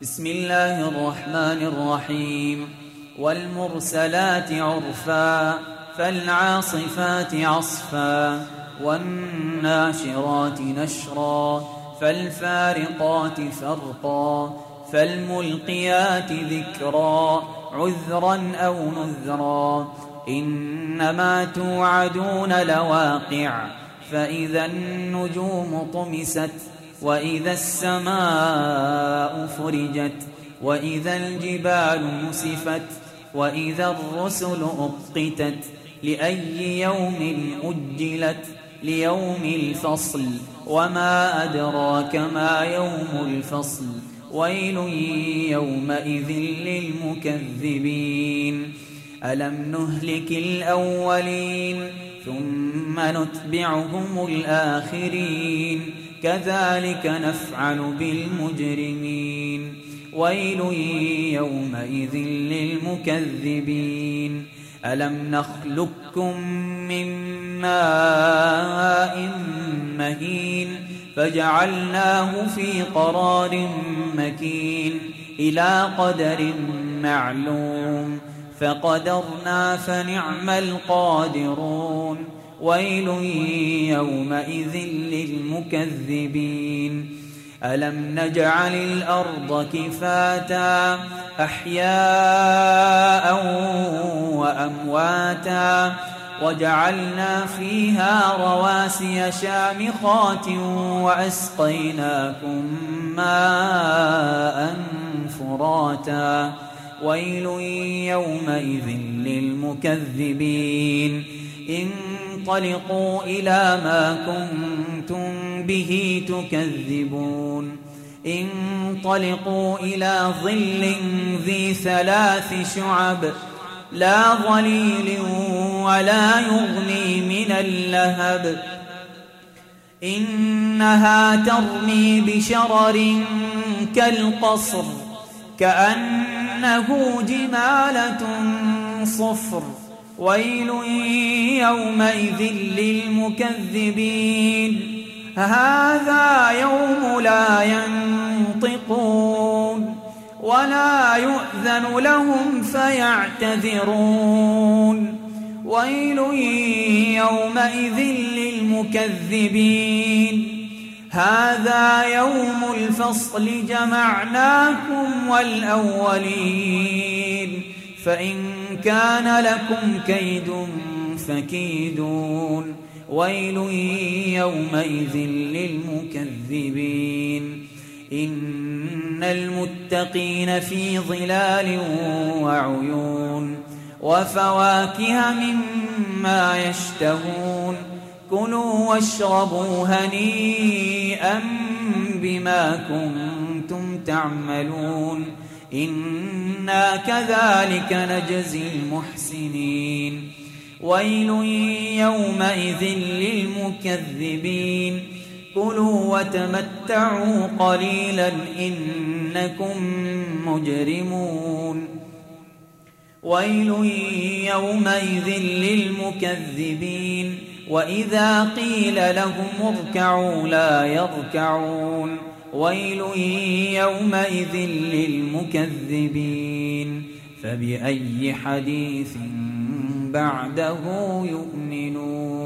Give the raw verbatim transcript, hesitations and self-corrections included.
بسم الله الرحمن الرحيم والمرسلات عرفا فالعاصفات عصفا والناشرات نشرا فالفارقات فرقا فالملقيات ذكرا عذرا أو نذرا إنما توعدون لواقع فإذا النجوم طمست وإذا السماء فرجت وإذا الجبال نسفت وإذا الرسل أقتت لأي يوم أجلت ليوم الفصل وما أدراك ما يوم الفصل ويل يومئذ للمكذبين ألم نهلك الأولين ثم نتبعهم الآخرين كذلك نفعل بالمجرمين ويل يومئذ للمكذبين ألم نخلقكم من ماء مهين فجعلناه في قرار مكين إلى قدر معلوم فقدرنا فنعم القادرون ويل يومئذ للمكذبين ألم نجعل الأرض كفاتا أحياء وأمواتا وجعلنا فيها رواسي شامخات وأسقيناكم ماء فراتا ويل يومئذ للمكذبين انطلقوا إلى ما كنتم به تكذبون انطلقوا إلى ظل ذي ثلاث شعب لا ظليل ولا يغني من اللهب إنها ترمي بشرر كالقصر كأنه جمالة صفر ويل يومئذ للمكذبين هذا يوم لا ينطقون ولا يؤذن لهم فيعتذرون ويل يومئذ للمكذبين هذا يوم الفصل جمعناكم والأولين فإن كان لكم كيد فكيدون ويل يومئذ للمكذبين إن المتقين في ظلال وعيون وفواكه مما يشتهون كلوا واشربوا هنيئا بما كنتم تعملون إنا كذلك نجزي المحسنين ويل يومئذ للمكذبين كلوا وتمتعوا قليلا إنكم مجرمون ويل يومئذ للمكذبين وإذا قيل لهم اركعوا لا يركعون ويل يومئذ للمكذبين فبأي حديث بعده يؤمنون.